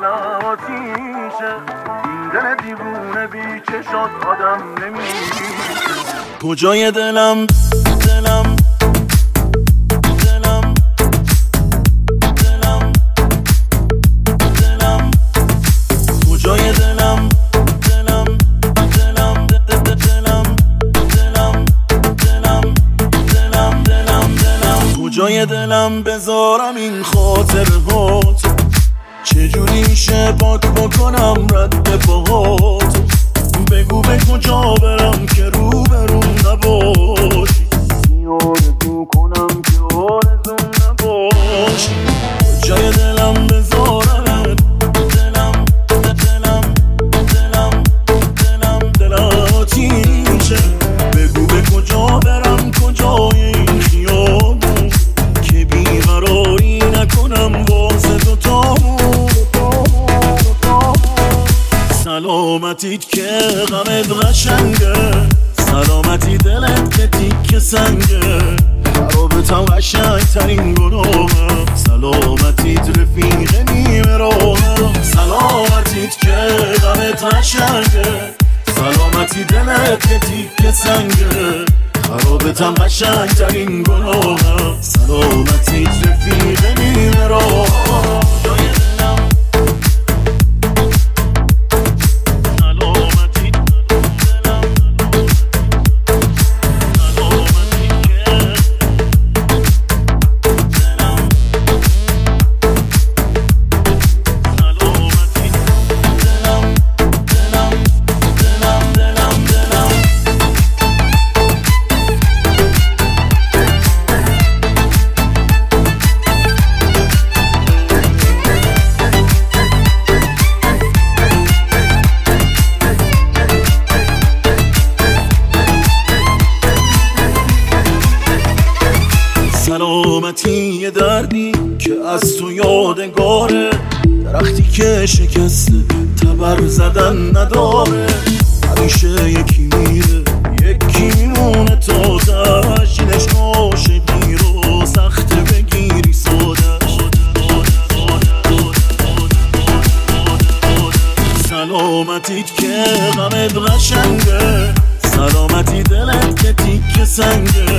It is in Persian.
دلم آتیشه، این دل دیوونه بی چشات آدم نمیشه. کجای دلم دلم دلم دلم دلم کجای دلم دلم دلم دلم دلم دلم دلم دلم دلم کجای دلم بذارم این خاطرهات، چجوری میشه پاک بکنم رد پاهات، بگو به کجا برم که رو برون نباشی، آرزو کنم که آرزو نباشی. کجای دلم بذارم دلم دلم دلم دلم دلم آتیشه، بگو به کجا برم کجای این خیابون که بیقراری نکنم واسه دوتامون. سلامتیت که غمت قشنگه، سلامتی دلت که تیک سنگه، خرابتم قشنگ ترین گناهم، سلامتیت رفیق نیمه راهم. سلامتیت که غمت قشنگه، سلامتی دلت که تیک سنگه، خرابتم قشنگ ترین گناهم، سلامتیت رفیق نیمه راهم. سلامتی یه دردی که از تو یادگاره، درختی که شکسته تبر زدن نداره، همیشه یکی میره یکی میمونه تازه‌اش، اینش عاشقی رو سخته بگیری سادش. سلامتیت که غمت قشنگه، سلامتی دلت که تیک سنگه،